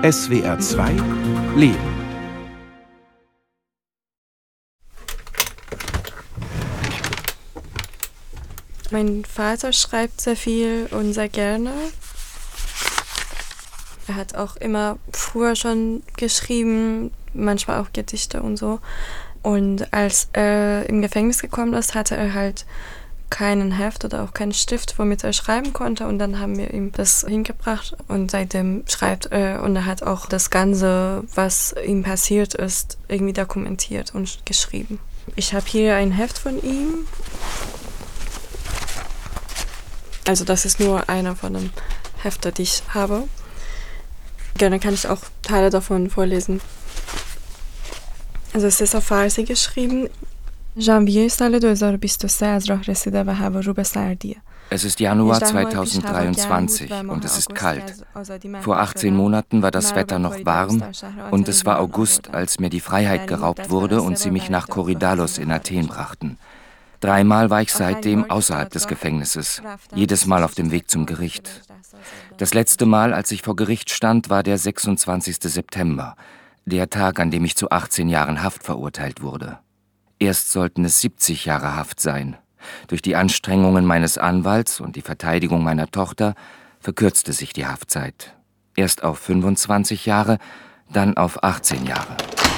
SWR 2 Leben. Mein Vater schreibt sehr viel und sehr gerne. Er hat auch immer früher schon geschrieben, manchmal auch Gedichte und so. Und als er im Gefängnis gekommen ist, hatte er halt keinen Heft oder auch keinen Stift, womit er schreiben konnte. Und dann haben wir ihm das hingebracht und seitdem schreibt er. Und er hat auch das Ganze, was ihm passiert ist, irgendwie dokumentiert und geschrieben. Ich habe hier ein Heft von ihm. Also das ist nur einer von den Heften, die ich habe. Gerne kann ich auch Teile davon vorlesen. Also es ist auf Farsi geschrieben. ژانویه سال 2023 از راه رسیده و هوا رو به سردیه. Es ist Januar 2023 und es ist kalt. Vor 18 Monaten war das Wetter noch warm und es war August, als mir die Freiheit geraubt wurde und sie mich nach Korydallos in Athen brachten. 3-mal war ich seitdem außerhalb des Gefängnisses, jedes Mal auf dem Weg zum Gericht. Das letzte Mal, als ich vor Gericht stand, war der 26. September, der Tag, an dem ich zu 18 Jahren Haft verurteilt wurde. Erst sollten es 70 Jahre Haft sein. Durch die Anstrengungen meines Anwalts und die Verteidigung meiner Tochter verkürzte sich die Haftzeit. Erst auf 25 Jahre, dann auf 18 Jahre.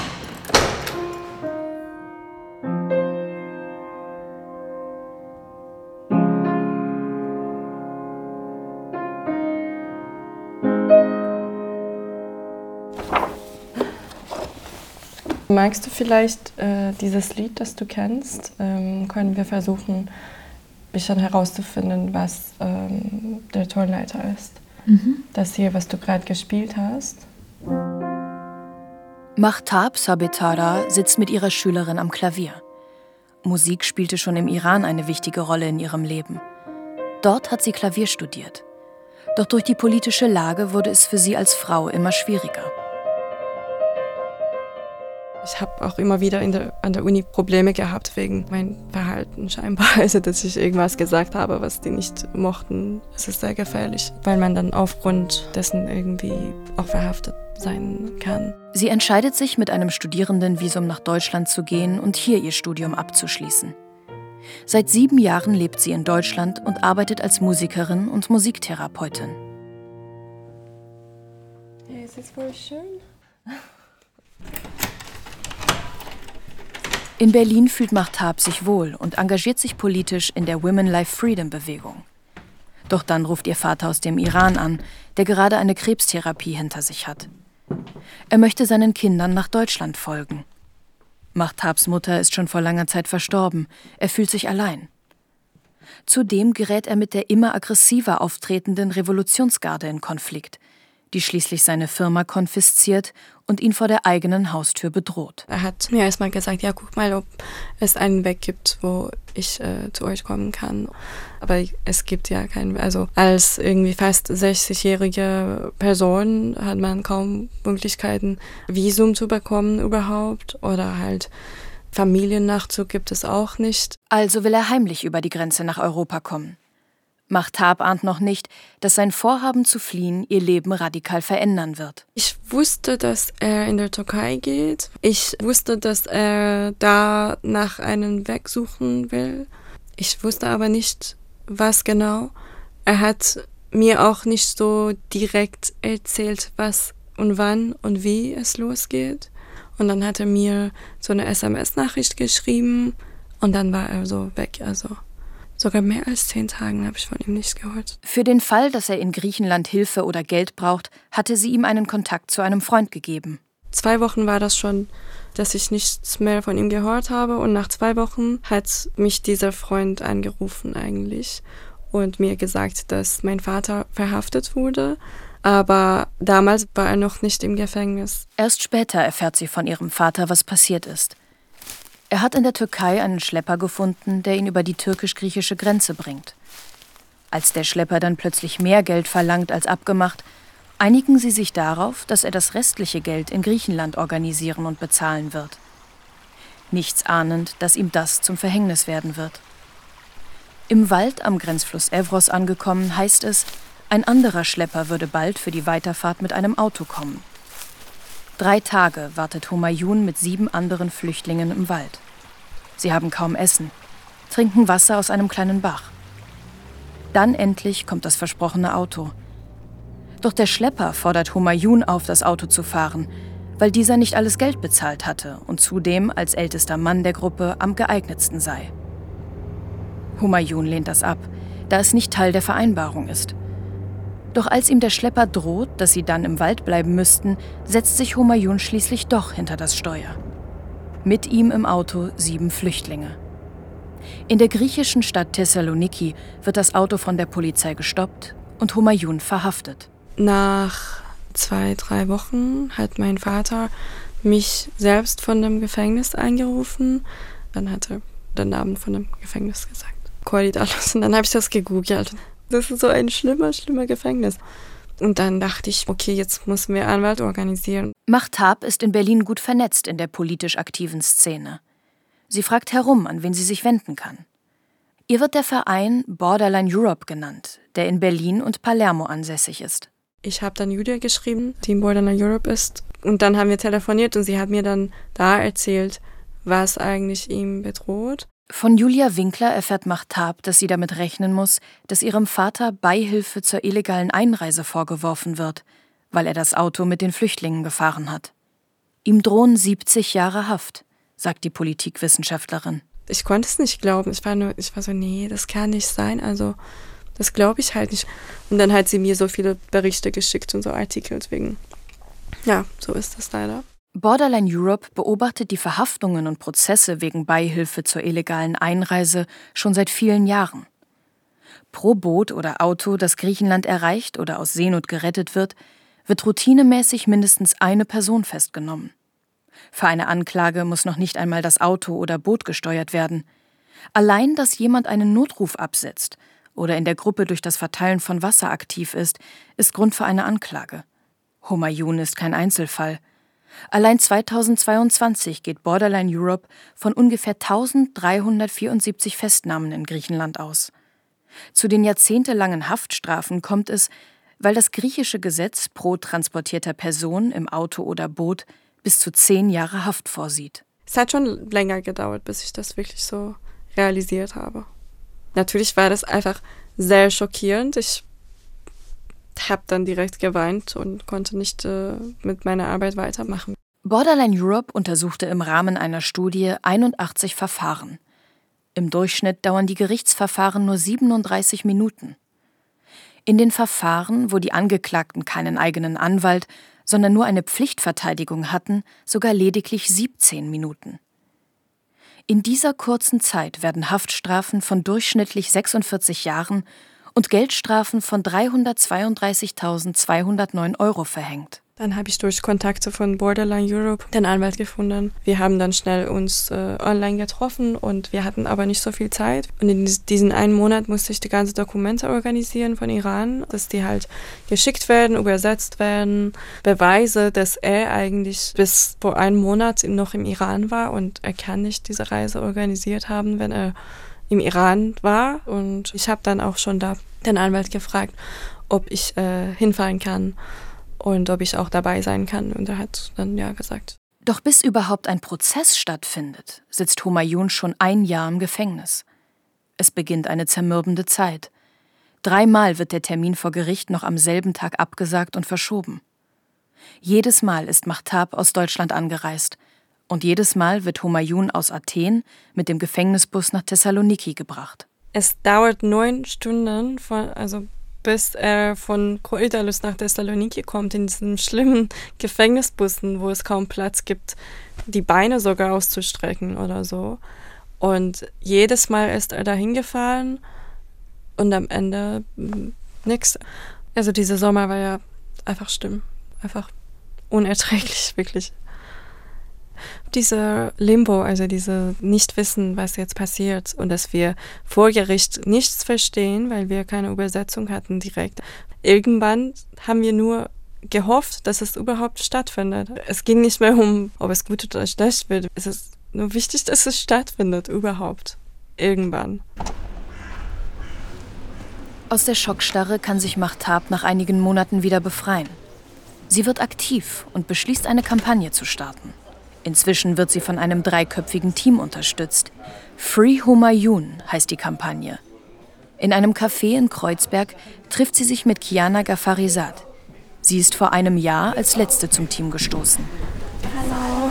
Magst du vielleicht dieses Lied, das du kennst? Können wir versuchen, ein bisschen herauszufinden, was der Tonleiter ist. Das hier, was du gerade gespielt hast. Mahtab Sabetara sitzt mit ihrer Schülerin am Klavier. Musik spielte schon im Iran eine wichtige Rolle in ihrem Leben. Dort hat sie Klavier studiert. Doch durch die politische Lage wurde es für sie als Frau immer schwieriger. Ich habe auch immer wieder an der Uni Probleme gehabt wegen meinem Verhalten scheinbar. Also, dass ich irgendwas gesagt habe, was die nicht mochten. Es ist sehr gefährlich, weil man dann aufgrund dessen irgendwie auch verhaftet sein kann. Sie entscheidet sich, mit einem Studierendenvisum nach Deutschland zu gehen und hier ihr Studium abzuschließen. Seit 7 Jahren lebt sie in Deutschland und arbeitet als Musikerin und Musiktherapeutin. Ja, es ist voll schön. In Berlin fühlt Mahtab sich wohl und engagiert sich politisch in der Women Life Freedom Bewegung. Doch dann ruft ihr Vater aus dem Iran an, der gerade eine Krebstherapie hinter sich hat. Er möchte seinen Kindern nach Deutschland folgen. Mahtabs Mutter ist schon vor langer Zeit verstorben. Er fühlt sich allein. Zudem gerät er mit der immer aggressiver auftretenden Revolutionsgarde in Konflikt, die schließlich seine Firma konfisziert und ihn vor der eigenen Haustür bedroht. Er hat mir erstmal gesagt, ja, guck mal, ob es einen Weg gibt, wo ich zu euch kommen kann. Aber es gibt ja keinen. Also als irgendwie fast 60-jährige Person hat man kaum Möglichkeiten, Visum zu bekommen überhaupt. Oder halt Familiennachzug gibt es auch nicht. Also will er heimlich über die Grenze nach Europa kommen. Mahtab ahnt noch nicht, dass sein Vorhaben zu fliehen ihr Leben radikal verändern wird. Ich wusste, dass er in der Türkei geht. Ich wusste, dass er da nach einem Weg suchen will. Ich wusste aber nicht, was genau. Er hat mir auch nicht so direkt erzählt, was und wann und wie es losgeht. Und dann hat er mir so eine SMS-Nachricht geschrieben und dann war er so weg. Also sogar mehr als 10 Tagen habe ich von ihm nichts gehört. Für den Fall, dass er in Griechenland Hilfe oder Geld braucht, hatte sie ihm einen Kontakt zu einem Freund gegeben. 2 Wochen war das schon, dass ich nichts mehr von ihm gehört habe. Und nach 2 Wochen hat mich dieser Freund angerufen eigentlich und mir gesagt, dass mein Vater verhaftet wurde. Aber damals war er noch nicht im Gefängnis. Erst später erfährt sie von ihrem Vater, was passiert ist. Er hat in der Türkei einen Schlepper gefunden, der ihn über die türkisch-griechische Grenze bringt. Als der Schlepper dann plötzlich mehr Geld verlangt als abgemacht, einigen sie sich darauf, dass er das restliche Geld in Griechenland organisieren und bezahlen wird. Nichts ahnend, dass ihm das zum Verhängnis werden wird. Im Wald am Grenzfluss Evros angekommen, heißt es, ein anderer Schlepper würde bald für die Weiterfahrt mit einem Auto kommen. 3 Tage wartet Humayun mit 7 anderen Flüchtlingen im Wald. Sie haben kaum Essen, trinken Wasser aus einem kleinen Bach. Dann endlich kommt das versprochene Auto. Doch der Schlepper fordert Humayun auf, das Auto zu fahren, weil dieser nicht alles Geld bezahlt hatte und zudem als ältester Mann der Gruppe am geeignetsten sei. Humayun lehnt das ab, da es nicht Teil der Vereinbarung ist. Doch als ihm der Schlepper droht, dass sie dann im Wald bleiben müssten, setzt sich Humayun schließlich doch hinter das Steuer. Mit ihm im Auto 7 Flüchtlinge. In der griechischen Stadt Thessaloniki wird das Auto von der Polizei gestoppt und Humayun verhaftet. Nach 2-3 Wochen hat mein Vater mich selbst von dem Gefängnis angerufen. Dann hat er den Namen von dem Gefängnis gesagt. Korydallos. Und dann habe ich das gegoogelt. Das ist so ein schlimmer Gefängnis. Und dann dachte ich, okay, jetzt müssen wir Anwalt organisieren. Mahtab ist in Berlin gut vernetzt in der politisch aktiven Szene. Sie fragt herum, an wen sie sich wenden kann. Ihr wird der Verein Borderline Europe genannt, der in Berlin und Palermo ansässig ist. Ich habe dann Julia geschrieben, die in Borderline Europe ist. Und dann haben wir telefoniert und sie hat mir dann da erzählt, was eigentlich ihm bedroht. Von Julia Winkler erfährt Mahtab, dass sie damit rechnen muss, dass ihrem Vater Beihilfe zur illegalen Einreise vorgeworfen wird, weil er das Auto mit den Flüchtlingen gefahren hat. Ihm drohen 70 Jahre Haft, sagt die Politikwissenschaftlerin. Ich konnte es nicht glauben. Ich war so, nee, das kann nicht sein. Also, das glaube ich halt nicht. Und dann hat sie mir so viele Berichte geschickt und so Artikel. Deswegen, ja, so ist das leider. Borderline Europe beobachtet die Verhaftungen und Prozesse wegen Beihilfe zur illegalen Einreise schon seit vielen Jahren. Pro Boot oder Auto, das Griechenland erreicht oder aus Seenot gerettet wird routinemäßig mindestens eine Person festgenommen. Für eine Anklage muss noch nicht einmal das Auto oder Boot gesteuert werden. Allein, dass jemand einen Notruf absetzt oder in der Gruppe durch das Verteilen von Wasser aktiv ist Grund für eine Anklage. Humayun ist kein Einzelfall. Allein 2022 geht Borderline Europe von ungefähr 1374 Festnahmen in Griechenland aus. Zu den jahrzehntelangen Haftstrafen kommt es, weil das griechische Gesetz pro transportierter Person im Auto oder Boot bis zu 10 Jahre Haft vorsieht. Es hat schon länger gedauert, bis ich das wirklich so realisiert habe. Natürlich war das einfach sehr schockierend. Ich habe dann direkt geweint und konnte nicht mit meiner Arbeit weitermachen. Borderline Europe untersuchte im Rahmen einer Studie 81 Verfahren. Im Durchschnitt dauern die Gerichtsverfahren nur 37 Minuten. In den Verfahren, wo die Angeklagten keinen eigenen Anwalt, sondern nur eine Pflichtverteidigung hatten, sogar lediglich 17 Minuten. In dieser kurzen Zeit werden Haftstrafen von durchschnittlich 46 Jahren und Geldstrafen von 332.209 € verhängt. Dann habe ich durch Kontakte von Borderline Europe den Anwalt gefunden. Wir haben dann schnell uns online getroffen und wir hatten aber nicht so viel Zeit. Und in diesen einen Monat musste ich die ganzen Dokumente organisieren von Iran, dass die halt geschickt werden, übersetzt werden. Beweise, dass er eigentlich bis vor einem Monat noch im Iran war und er kann nicht diese Reise organisiert haben, wenn er im Iran war. Und ich habe dann auch schon da den Anwalt gefragt, ob ich hinfahren kann und ob ich auch dabei sein kann. Und er hat dann ja gesagt. Doch bis überhaupt ein Prozess stattfindet, sitzt Humayun schon 1 Jahr im Gefängnis. Es beginnt eine zermürbende Zeit. 3-mal wird der Termin vor Gericht noch am selben Tag abgesagt und verschoben. Jedes Mal ist Mahtab aus Deutschland angereist. Und jedes Mal wird Humayun aus Athen mit dem Gefängnisbus nach Thessaloniki gebracht. Es dauert 9 Stunden, bis er von Korydallos nach Thessaloniki kommt, in diesen schlimmen Gefängnisbussen, wo es kaum Platz gibt, die Beine sogar auszustrecken oder so. Und jedes Mal ist er dahin gefahren und am Ende nichts. Also dieser Sommer war ja einfach schlimm, einfach unerträglich, wirklich. Diese Limbo, also diese Nichtwissen, was jetzt passiert und dass wir vor Gericht nichts verstehen, weil wir keine Übersetzung hatten direkt. Irgendwann haben wir nur gehofft, dass es überhaupt stattfindet. Es ging nicht mehr um, ob es gut oder schlecht wird. Es ist nur wichtig, dass es stattfindet, überhaupt. Irgendwann. Aus der Schockstarre kann sich Mahtab nach einigen Monaten wieder befreien. Sie wird aktiv und beschließt, eine Kampagne zu starten. Inzwischen wird sie von einem 3-köpfigen Team unterstützt. Free Humayun heißt die Kampagne. In einem Café in Kreuzberg trifft sie sich mit Kiana Gafarizad. Sie ist vor einem Jahr als Letzte zum Team gestoßen. Hallo.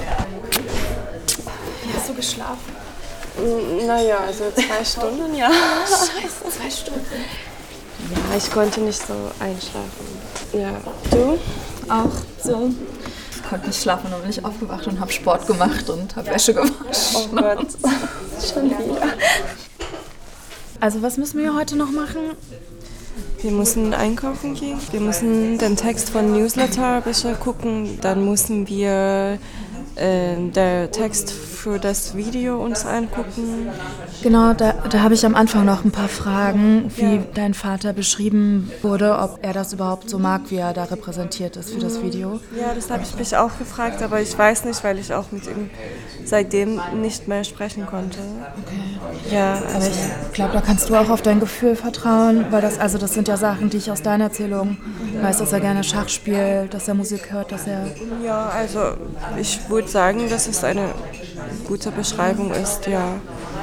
Wie hast du geschlafen? Naja, also 2 Stunden, ja. Scheiße, 2 Stunden. Ja, ich konnte nicht so einschlafen. Ja, du? Auch so. Ich konnte nicht schlafen, dann bin ich aufgewacht und habe Sport gemacht und habe Wäsche gewaschen. Oh Gott, schon wieder. Also was müssen wir heute noch machen? Wir müssen einkaufen gehen. Wir müssen den Text von Newsletter ein bisschen gucken. Dann müssen wir den Text für das Video uns angucken. Genau, da habe ich am Anfang noch ein paar Fragen, wie dein Vater beschrieben wurde, ob er das überhaupt so mag, wie er da repräsentiert ist für das Video. Ja, das habe ich mich auch gefragt, aber ich weiß nicht, weil ich auch mit ihm seitdem nicht mehr sprechen konnte. Okay. Ja, aber ich glaube, da kannst du auch auf dein Gefühl vertrauen, weil das sind ja Sachen, die ich aus deiner Erzählung weiß, dass er gerne Schach spielt, dass er Musik hört, dass er... Ja, also ich würde sagen, dass es eine gute Beschreibung ist, ja.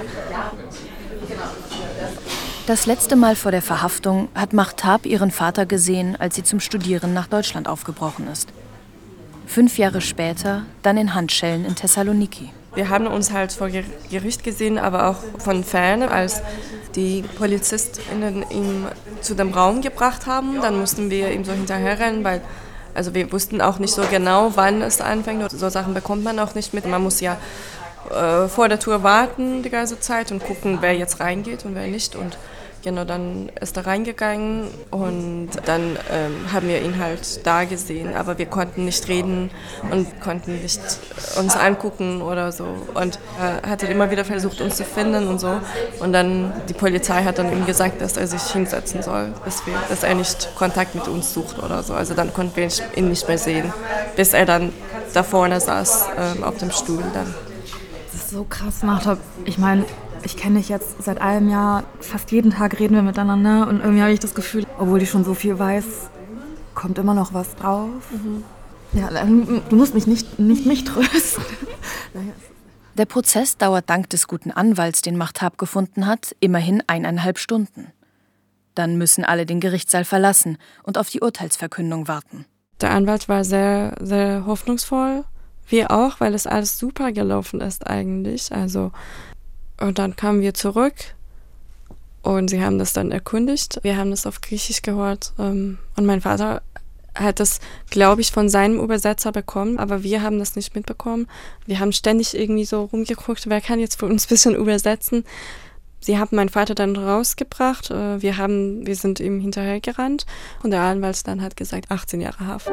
Das letzte Mal vor der Verhaftung hat Mahtab ihren Vater gesehen, als sie zum Studieren nach Deutschland aufgebrochen ist. 5 Jahre später dann in Handschellen in Thessaloniki. Wir haben uns halt vor Gericht gesehen, aber auch von Ferne, als die PolizistInnen ihn zu dem Raum gebracht haben. Dann mussten wir ihm so hinterherrennen, weil wir wussten auch nicht so genau, wann es anfängt. So Sachen bekommt man auch nicht mit. Man muss ja vor der Tür warten die ganze Zeit und gucken, wer jetzt reingeht und wer nicht. Und genau, dann ist er reingegangen und dann haben wir ihn halt da gesehen. Aber wir konnten nicht reden und konnten nicht uns angucken oder so. Und er hat immer wieder versucht, uns zu finden und so. Und dann die Polizei hat dann ihm gesagt, dass er sich hinsetzen soll, dass er nicht Kontakt mit uns sucht oder so. Also dann konnten wir ihn nicht mehr sehen, bis er dann da vorne saß auf dem Stuhl dann. Das ist so krass, Mahtab. Ich meine, ich kenne dich jetzt seit einem Jahr, fast jeden Tag reden wir miteinander und irgendwie habe ich das Gefühl, obwohl ich schon so viel weiß, kommt immer noch was drauf. Mhm. Ja, du musst mich nicht mich trösten. Der Prozess dauert dank des guten Anwalts, den Mahtab gefunden hat, immerhin 1,5 Stunden. Dann müssen alle den Gerichtssaal verlassen und auf die Urteilsverkündung warten. Der Anwalt war sehr, sehr hoffnungsvoll. Wir auch, weil es alles super gelaufen ist eigentlich. Und dann kamen wir zurück und sie haben das dann erkundigt. Wir haben das auf Griechisch gehört und mein Vater hat das, glaube ich, von seinem Übersetzer bekommen, aber wir haben das nicht mitbekommen. Wir haben ständig irgendwie so rumgeguckt, wer kann jetzt für uns ein bisschen übersetzen. Sie haben meinen Vater dann rausgebracht, wir sind ihm hinterhergerannt und der Anwalt dann hat gesagt, 18 Jahre Haft.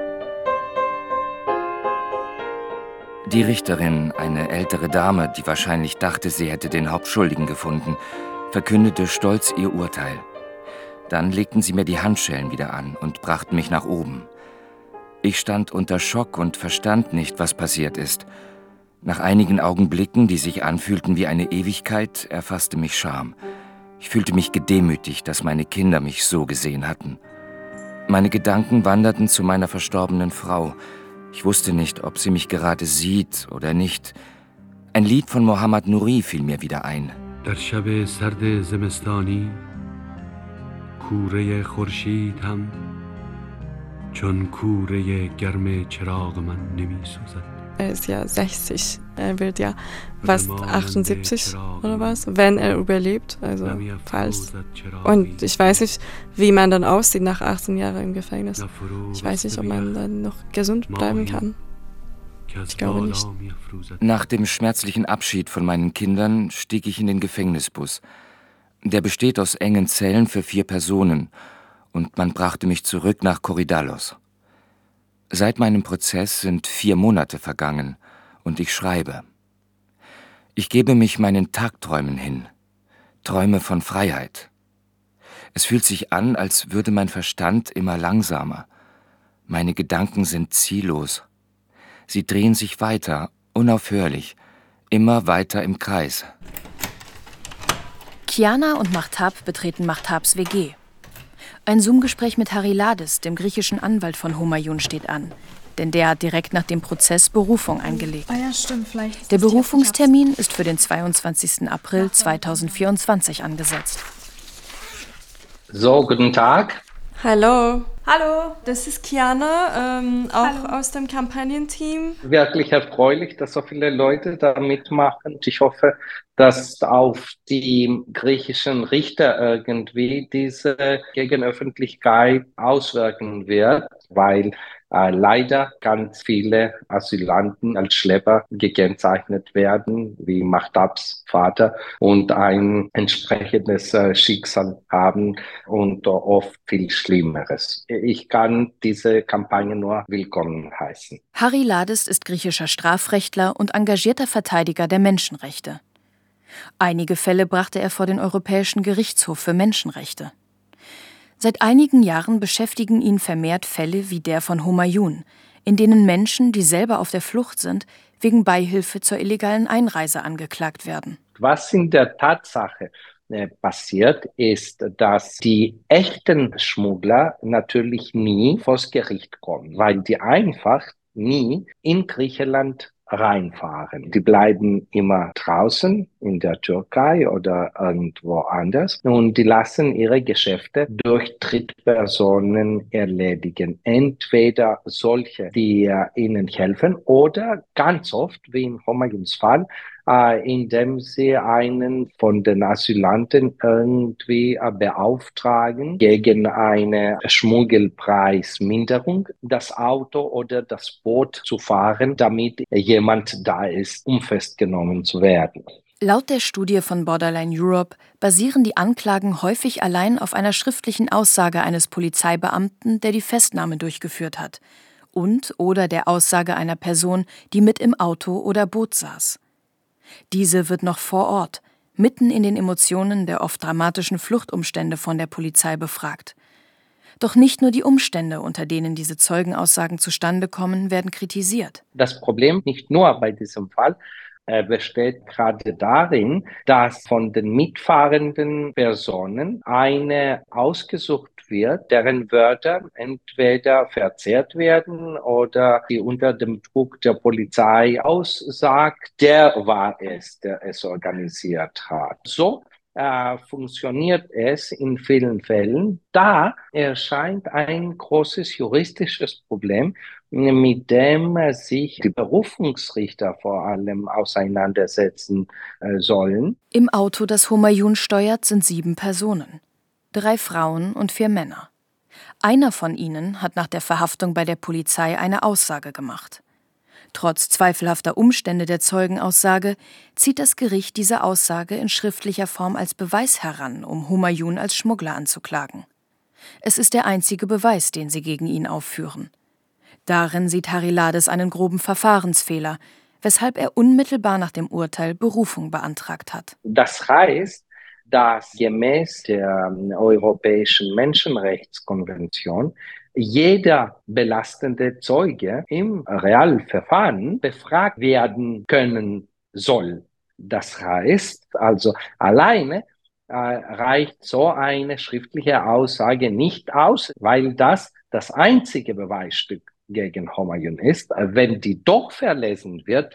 Die Richterin, eine ältere Dame, die wahrscheinlich dachte, sie hätte den Hauptschuldigen gefunden, verkündete stolz ihr Urteil. Dann legten sie mir die Handschellen wieder an und brachten mich nach oben. Ich stand unter Schock und verstand nicht, was passiert ist. Nach einigen Augenblicken, die sich anfühlten wie eine Ewigkeit, erfasste mich Scham. Ich fühlte mich gedemütigt, dass meine Kinder mich so gesehen hatten. Meine Gedanken wanderten zu meiner verstorbenen Frau. Ich wusste nicht, ob sie mich gerade sieht oder nicht. Ein Lied von Mohammad Nouri fiel mir wieder ein. در شب سرد زمستانی کوره خورشید هم چون کوره گرم چراغ من نمی‌سوزد. Er ist ja 60, er wird ja fast 78 oder was, wenn er überlebt, also falls. Und ich weiß nicht, wie man dann aussieht nach 18 Jahren im Gefängnis. Ich weiß nicht, ob man dann noch gesund bleiben kann. Ich glaube nicht. Nach dem schmerzlichen Abschied von meinen Kindern stieg ich in den Gefängnisbus. Der besteht aus engen Zellen für 4 Personen und man brachte mich zurück nach Korydallos. Seit meinem Prozess sind 4 Monate vergangen und ich schreibe. Ich gebe mich meinen Tagträumen hin, Träume von Freiheit. Es fühlt sich an, als würde mein Verstand immer langsamer. Meine Gedanken sind ziellos. Sie drehen sich weiter, unaufhörlich, immer weiter im Kreis. Kiana und Mahtab betreten Mahtabs WG. Ein Zoom-Gespräch mit Haryladis, dem griechischen Anwalt von Humayun, steht an. Denn der hat direkt nach dem Prozess Berufung eingelegt. Ja, stimmt, vielleicht. Der Berufungstermin ist für den 22. April 2024 angesetzt. So, guten Tag. Hallo. Hallo. Das ist Kiana, auch aus dem Kampagnenteam. Wirklich erfreulich, dass so viele Leute da mitmachen. Ich hoffe, dass auf die griechischen Richter irgendwie diese Gegenöffentlichkeit auswirken wird, weil leider ganz viele Asylanten als Schlepper gekennzeichnet werden, wie Mahtabs Vater, und ein entsprechendes Schicksal haben und oft viel Schlimmeres. Ich kann diese Kampagne nur willkommen heißen. Haryladis ist griechischer Strafrechtler und engagierter Verteidiger der Menschenrechte. Einige Fälle brachte er vor den Europäischen Gerichtshof für Menschenrechte. Seit einigen Jahren beschäftigen ihn vermehrt Fälle wie der von Humayun, in denen Menschen, die selber auf der Flucht sind, wegen Beihilfe zur illegalen Einreise angeklagt werden. Was in der Tatsache passiert, ist, dass die echten Schmuggler natürlich nie vors Gericht kommen, weil die einfach nie in Griechenland reinfahren. Die bleiben immer draußen in der Türkei oder irgendwo anders und die lassen ihre Geschäfte durch Drittpersonen erledigen. Entweder solche, die ihnen helfen, oder ganz oft, wie in Humayuns Fall, indem sie einen von den Asylanten irgendwie beauftragen, gegen eine Schmuggelpreisminderung das Auto oder das Boot zu fahren, damit jemand da ist, um festgenommen zu werden. Laut der Studie von Borderline Europe basieren die Anklagen häufig allein auf einer schriftlichen Aussage eines Polizeibeamten, der die Festnahme durchgeführt hat, oder der Aussage einer Person, die mit im Auto oder Boot saß. Diese wird noch vor Ort, mitten in den Emotionen der oft dramatischen Fluchtumstände von der Polizei befragt. Doch nicht nur die Umstände, unter denen diese Zeugenaussagen zustande kommen, werden kritisiert. Das Problem nicht nur bei diesem Fall besteht gerade darin, dass von den mitfahrenden Personen eine ausgesucht wird, deren Wörter entweder verzerrt werden oder die unter dem Druck der Polizei aussagt, der war es, der es organisiert hat. So funktioniert es in vielen Fällen. Da erscheint ein großes juristisches Problem, mit dem sich die Berufungsrichter vor allem auseinandersetzen sollen. Im Auto, das Humayun steuert, sind 7 Personen. 3 Frauen und 4 Männer. Einer von ihnen hat nach der Verhaftung bei der Polizei eine Aussage gemacht. Trotz zweifelhafter Umstände der Zeugenaussage zieht das Gericht diese Aussage in schriftlicher Form als Beweis heran, um Humayun als Schmuggler anzuklagen. Es ist der einzige Beweis, den sie gegen ihn aufführen. Darin sieht Haryladis einen groben Verfahrensfehler, weshalb er unmittelbar nach dem Urteil Berufung beantragt hat. Das heißt, dass gemäß der Europäischen Menschenrechtskonvention jeder belastende Zeuge im Realverfahren befragt werden können soll. Das heißt also, alleine reicht so eine schriftliche Aussage nicht aus, weil das einzige Beweisstück gegen Humayun ist. Wenn die doch verlesen wird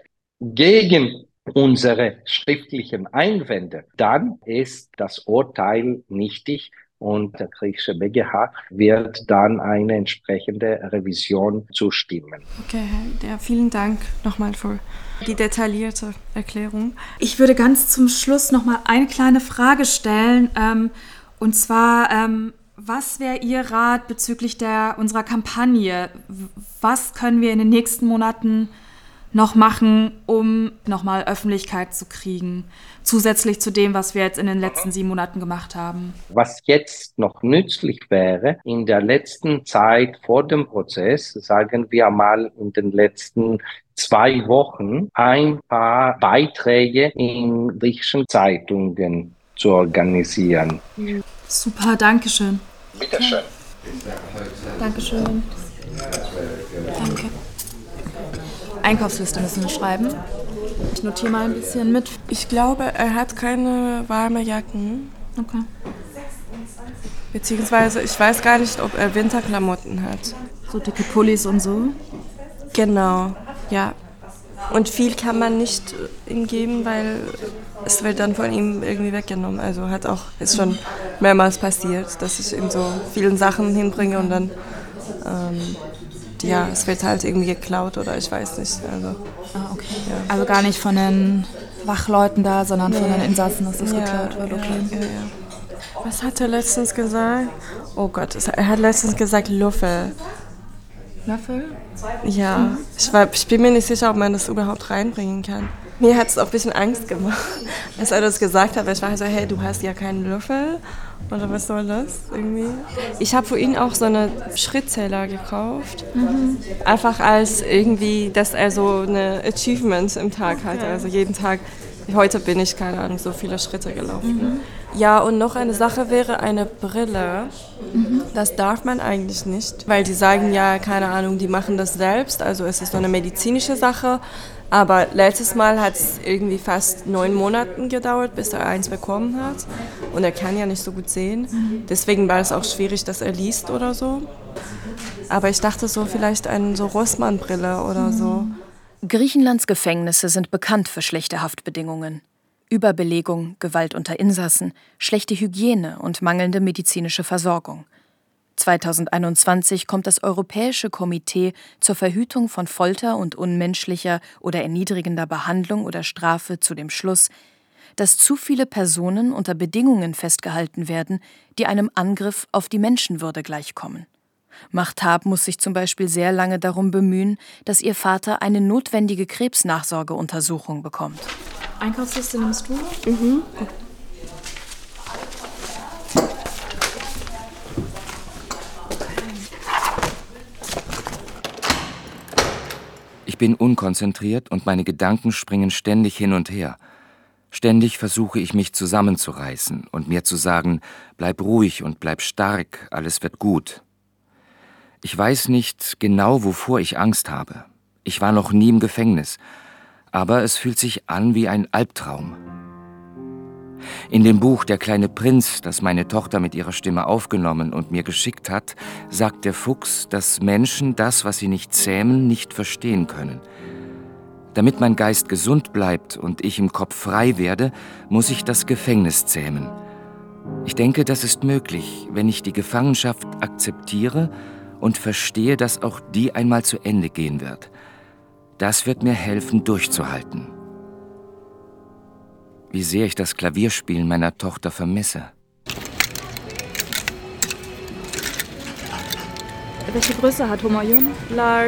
gegen unsere schriftlichen Einwände, dann ist das Urteil nichtig und der griechische BGH wird dann eine entsprechende Revision zustimmen. Okay, ja, vielen Dank nochmal für die detaillierte Erklärung. Ich würde ganz zum Schluss nochmal eine kleine Frage stellen, und zwar, was wäre Ihr Rat bezüglich unserer Kampagne? Was können wir in den nächsten Monaten noch machen, um nochmal Öffentlichkeit zu kriegen, zusätzlich zu dem, was wir jetzt in den letzten 7 Monaten gemacht haben? Was jetzt noch nützlich wäre, in der letzten Zeit vor dem Prozess, sagen wir mal in den letzten 2 Wochen, ein paar Beiträge in griechischen Zeitungen zu organisieren. Super, danke schön. Bitte schön. Dankeschön. Danke. Einkaufsliste müssen wir schreiben. Ich notiere mal ein bisschen mit. Ich glaube, er hat keine warmen Jacken. Okay. Beziehungsweise, ich weiß gar nicht, ob er Winterklamotten hat. So dicke Pullis und so? Genau, ja. Und viel kann man nicht ihm geben, weil es wird dann von ihm irgendwie weggenommen. Also ist schon mehrmals passiert, dass ich ihm so viele Sachen hinbringe und dann, es wird halt irgendwie geklaut oder ich weiß nicht. Also, okay. Ja. Also gar nicht von den Wachleuten da, sondern von den Insassen, dass das geklaut wird. Okay. Ja. Was hat er letztens gesagt? Oh Gott, er hat letztens gesagt Löffel. Löffel? Ja, ich bin mir nicht sicher, ob man das überhaupt reinbringen kann. Mir hat es auch ein bisschen Angst gemacht, als er das gesagt hat. Weil ich war so, hey, du hast ja keinen Löffel. Oder was soll das irgendwie? Ich habe für ihn auch so einen Schrittzähler gekauft. Einfach als irgendwie, dass er so eine Achievement im Tag hat. Also jeden Tag, heute bin ich, keine Ahnung, so viele Schritte gelaufen. Ja, und noch eine Sache wäre eine Brille. Das darf man eigentlich nicht, weil die sagen ja, keine Ahnung, die machen das selbst. Also es ist so eine medizinische Sache. Aber letztes Mal hat es irgendwie fast 9 Monate gedauert, bis er eins bekommen hat. Und er kann ja nicht so gut sehen. Deswegen war es auch schwierig, dass er liest oder so. Aber ich dachte so, vielleicht eine so Rossmann-Brille oder so. Griechenlands Gefängnisse sind bekannt für schlechte Haftbedingungen. Überbelegung, Gewalt unter Insassen, schlechte Hygiene und mangelnde medizinische Versorgung. 2021 kommt das Europäische Komitee zur Verhütung von Folter und unmenschlicher oder erniedrigender Behandlung oder Strafe zu dem Schluss, dass zu viele Personen unter Bedingungen festgehalten werden, die einem Angriff auf die Menschenwürde gleichkommen. Mahtab muss sich zum Beispiel sehr lange darum bemühen, dass ihr Vater eine notwendige Krebsnachsorgeuntersuchung bekommt. Einkaufsliste nimmst du? Ich bin unkonzentriert und meine Gedanken springen ständig hin und her. Ständig versuche ich mich zusammenzureißen und mir zu sagen, bleib ruhig und bleib stark, alles wird gut. Ich weiß nicht genau, wovor ich Angst habe. Ich war noch nie im Gefängnis, aber es fühlt sich an wie ein Albtraum. In dem Buch »Der kleine Prinz«, das meine Tochter mit ihrer Stimme aufgenommen und mir geschickt hat, sagt der Fuchs, dass Menschen das, was sie nicht zähmen, nicht verstehen können. Damit mein Geist gesund bleibt und ich im Kopf frei werde, muss ich das Gefängnis zähmen. Ich denke, das ist möglich, wenn ich die Gefangenschaft akzeptiere und verstehe, dass auch die einmal zu Ende gehen wird. Das wird mir helfen, durchzuhalten. Wie sehr ich das Klavierspielen meiner Tochter vermisse. Welche Größe hat Humayun? Large.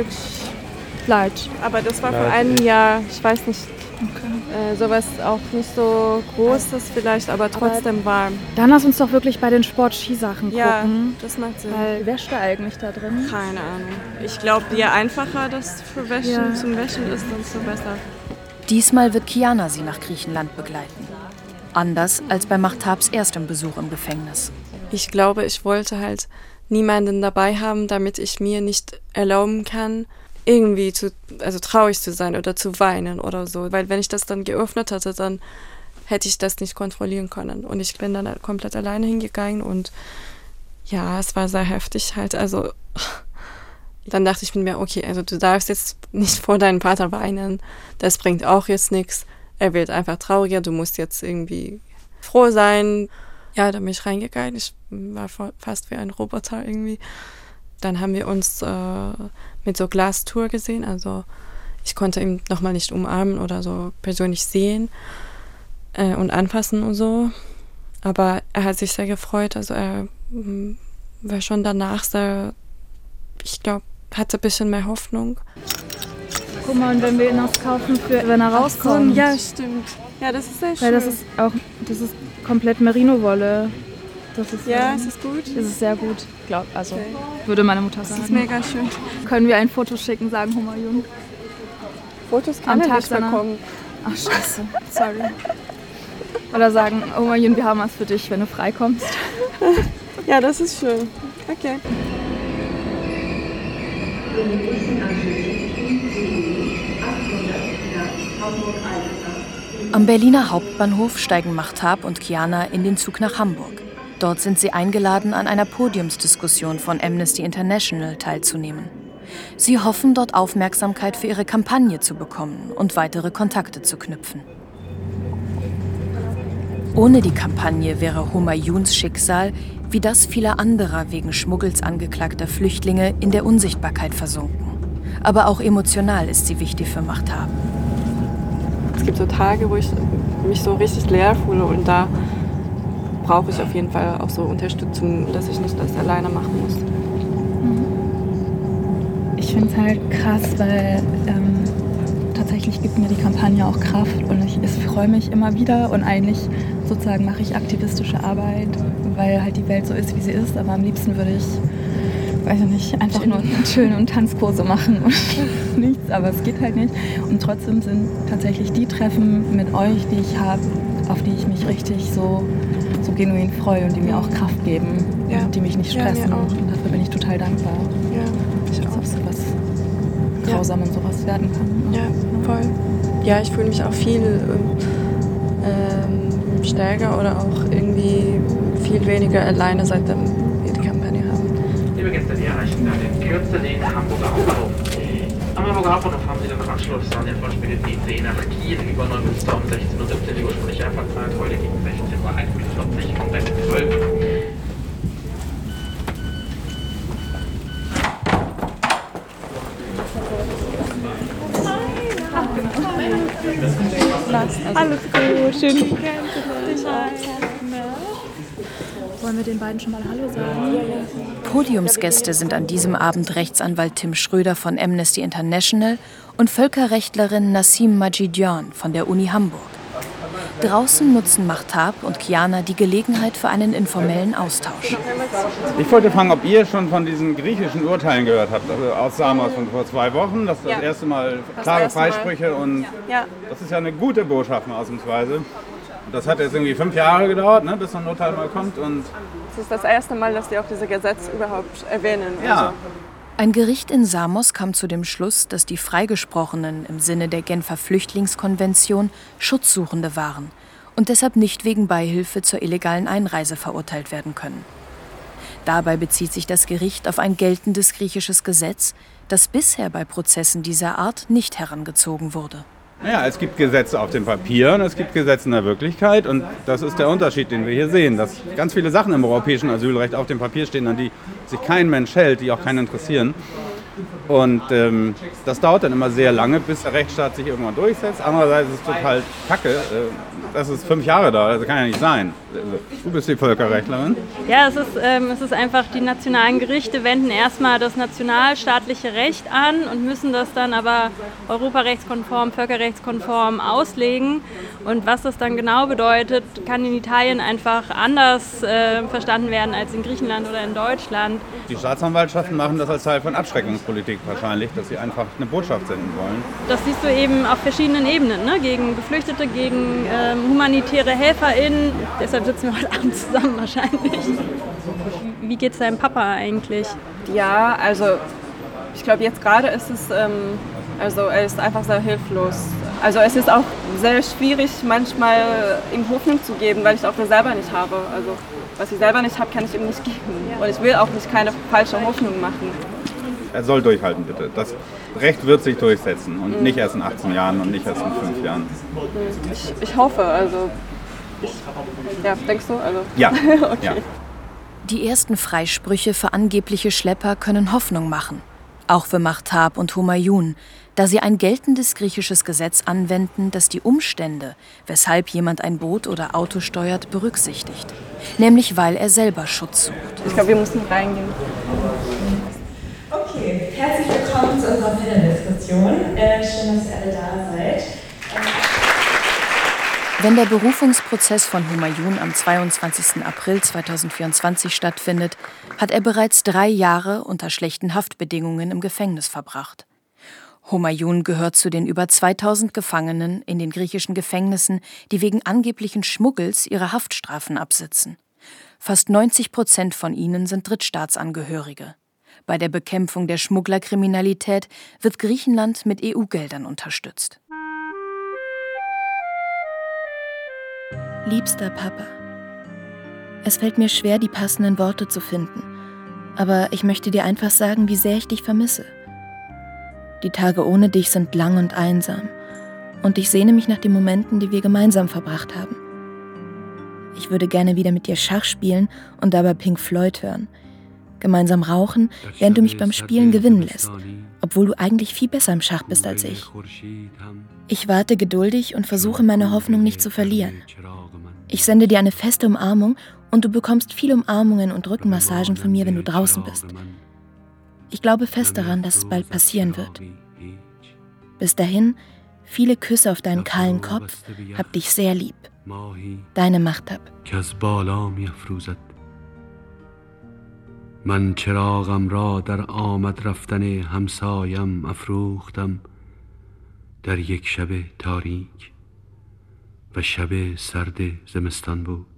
Aber das war vor einem Jahr, ich weiß nicht, sowas auch nicht so Großes vielleicht, aber trotzdem warm. Dann lass uns doch wirklich bei den Sport-Skisachen gucken. Ja, das macht Sinn. Weil wäscht er eigentlich da drin? Keine Ahnung. Ich glaube, je einfacher das für Wäschen, zum Wäschen ist, desto besser. Diesmal wird Kiana sie nach Griechenland begleiten. Anders als bei Mahtabs erstem Besuch im Gefängnis. Ich glaube, ich wollte halt niemanden dabei haben, damit ich mir nicht erlauben kann, irgendwie traurig zu sein oder zu weinen oder so. Weil wenn ich das dann geöffnet hatte, dann hätte ich das nicht kontrollieren können. Und ich bin dann komplett alleine hingegangen und ja, es war sehr heftig halt. Also dann dachte ich mir, okay, also du darfst jetzt nicht vor deinem Vater weinen. Das bringt auch jetzt nichts. Er wird einfach trauriger, du musst jetzt irgendwie froh sein. Ja, da bin ich reingegangen. Ich war fast wie ein Roboter irgendwie. Dann haben wir uns mit so Glastour gesehen. Also ich konnte ihn nochmal nicht umarmen oder so persönlich sehen und anfassen und so. Aber er hat sich sehr gefreut. Also er war schon danach sehr, ich glaube, hatte ein bisschen mehr Hoffnung. Guck mal, und wenn wir ihn auch kaufen, wenn er rauskommt. Ja, stimmt. Ja, das ist sehr schön. Weil das ist komplett Merino-Wolle. Es ist gut. Es ist sehr gut, würde meine Mutter sagen. Das ist mega schön. Können wir ein Foto schicken, sagen Humayun? Fotos kann er nicht bekommen. Ach, scheiße. Sorry. Oder sagen, Humayun, wir haben was für dich, wenn du freikommst. Ja, das ist schön. Okay. Am Berliner Hauptbahnhof steigen Mahtab und Kiana in den Zug nach Hamburg. Dort sind sie eingeladen, an einer Podiumsdiskussion von Amnesty International teilzunehmen. Sie hoffen, dort Aufmerksamkeit für ihre Kampagne zu bekommen und weitere Kontakte zu knüpfen. Ohne die Kampagne wäre Humayuns Schicksal, wie das vieler anderer wegen Schmuggels angeklagter Flüchtlinge, in der Unsichtbarkeit versunken. Aber auch emotional ist sie wichtig für Mahtab. Es gibt so Tage, wo ich mich so richtig leer fühle und da brauche ich auf jeden Fall auch so Unterstützung, dass ich nicht das alleine machen muss. Ich finde es halt krass, weil tatsächlich gibt mir die Kampagne auch Kraft und ich freue mich immer wieder und eigentlich sozusagen mache ich aktivistische Arbeit, weil halt die Welt so ist, wie sie ist, aber am liebsten würde ich, weiß ich nicht, einfach nur chillen und Tanzkurse machen und nichts, aber es geht halt nicht und trotzdem sind tatsächlich die Treffen mit euch, die ich habe, auf die ich mich richtig so genuin freue und die mir auch Kraft geben, die mich nicht stressen und dafür bin ich total dankbar. Ja, ich auch. Dass sowas grausam und sowas werden kann. Ja, voll. Ja, ich fühle mich auch viel stärker oder auch irgendwie viel weniger alleine, seitdem wir die Kampagne haben. Liebe Gäste, wir erreichen dann in Kürze den Hamburger Hauptbahnhof. Am Hamburger Hauptbahnhof haben Sie dann im Anschluss an den Vorspiel die See nach Kiel über Neumünster um 16:17 Uhr, die ursprüngliche Abfahrtzeit heute gegen 16:41 Uhr komplett folgen. Alles gut, schön dich Wollen wir den beiden schon mal Hallo sagen? Podiumsgäste sind an diesem Abend Rechtsanwalt Tim Schröder von Amnesty International und Völkerrechtlerin Nassim Majidyan von der Uni Hamburg. Draußen nutzen Mahtab und Kiana die Gelegenheit für einen informellen Austausch. Ich wollte fragen, ob ihr schon von diesen griechischen Urteilen gehört habt, also aus Samos von vor 2 Wochen. Das ist das erste Mal klare Freisprüche und das ist ja eine gute Botschaft ausnahmsweise. Das hat jetzt irgendwie 5 Jahre gedauert, ne, bis so ein Urteil mal kommt. Und das ist das erste Mal, dass die auch diese Gesetz überhaupt erwähnen. Ja. Also. Ein Gericht in Samos kam zu dem Schluss, dass die Freigesprochenen im Sinne der Genfer Flüchtlingskonvention Schutzsuchende waren und deshalb nicht wegen Beihilfe zur illegalen Einreise verurteilt werden können. Dabei bezieht sich das Gericht auf ein geltendes griechisches Gesetz, das bisher bei Prozessen dieser Art nicht herangezogen wurde. Ja, es gibt Gesetze auf dem Papier und es gibt Gesetze in der Wirklichkeit und das ist der Unterschied, den wir hier sehen, dass ganz viele Sachen im europäischen Asylrecht auf dem Papier stehen, an die sich kein Mensch hält, die auch keinen interessieren. Und das dauert dann immer sehr lange, bis der Rechtsstaat sich irgendwann durchsetzt. Andererseits ist es total kacke, dass es 5 Jahre dauert, das kann ja nicht sein. Du bist die Völkerrechtlerin. Ja, es ist einfach, die nationalen Gerichte wenden erstmal das nationalstaatliche Recht an und müssen das dann aber europarechtskonform, völkerrechtskonform auslegen. Und was das dann genau bedeutet, kann in Italien einfach anders verstanden werden als in Griechenland oder in Deutschland. Die Staatsanwaltschaften machen das als Teil von Abschreckungspolitik wahrscheinlich, dass sie einfach eine Botschaft senden wollen. Das siehst du eben auf verschiedenen Ebenen, ne? Gegen Geflüchtete, gegen humanitäre HelferInnen. Deshalb sitzen wir heute Abend zusammen wahrscheinlich. Wie geht's deinem Papa eigentlich? Ja, also ich glaube jetzt gerade ist es, also er ist einfach sehr hilflos. Also es ist auch sehr schwierig manchmal ihm Hoffnung zu geben, weil ich auch das selber nicht habe. Also was ich selber nicht habe, kann ich ihm nicht geben. Und ich will auch nicht keine falsche Hoffnung machen. Er soll durchhalten, bitte. Das Recht wird sich durchsetzen und nicht erst in 18 Jahren und nicht erst in 5 Jahren. Ich hoffe, also denkst du? Also ja. Okay. Ja. Die ersten Freisprüche für angebliche Schlepper können Hoffnung machen. Auch für Mahtab und Humayun, da sie ein geltendes griechisches Gesetz anwenden, das die Umstände, weshalb jemand ein Boot oder Auto steuert, berücksichtigt. Nämlich weil er selber Schutz sucht. Ich glaube, wir müssen reingehen. Okay, herzlich willkommen zu unserer Panel-Diskussion. Schön, dass ihr alle da seid. Wenn der Berufungsprozess von Humayun am 22. April 2024 stattfindet, hat er bereits 3 Jahre unter schlechten Haftbedingungen im Gefängnis verbracht. Humayun gehört zu den über 2000 Gefangenen in den griechischen Gefängnissen, die wegen angeblichen Schmuggels ihre Haftstrafen absitzen. Fast 90% von ihnen sind Drittstaatsangehörige. Bei der Bekämpfung der Schmugglerkriminalität wird Griechenland mit EU-Geldern unterstützt. Liebster Papa, Es fällt mir schwer, die passenden Worte zu finden. Aber ich möchte dir einfach sagen, wie sehr ich dich vermisse. Die Tage ohne dich sind lang und einsam. Und ich sehne mich nach den Momenten, die wir gemeinsam verbracht haben. Ich würde gerne wieder mit dir Schach spielen und dabei Pink Floyd hören. Gemeinsam rauchen, während du mich beim Spielen gewinnen lässt, obwohl du eigentlich viel besser im Schach bist als ich. Ich warte geduldig und versuche, meine Hoffnung nicht zu verlieren. Ich sende dir eine feste Umarmung und du bekommst viele Umarmungen und Rückenmassagen von mir, wenn du draußen bist. Ich glaube fest daran, dass es bald passieren wird. Bis dahin, viele Küsse auf deinen kahlen Kopf, hab dich sehr lieb. Deine Mahtab. من چراغم را در آمد رفتن همسایم افروختم در یک شب تاریک و شب سرد زمستان بود.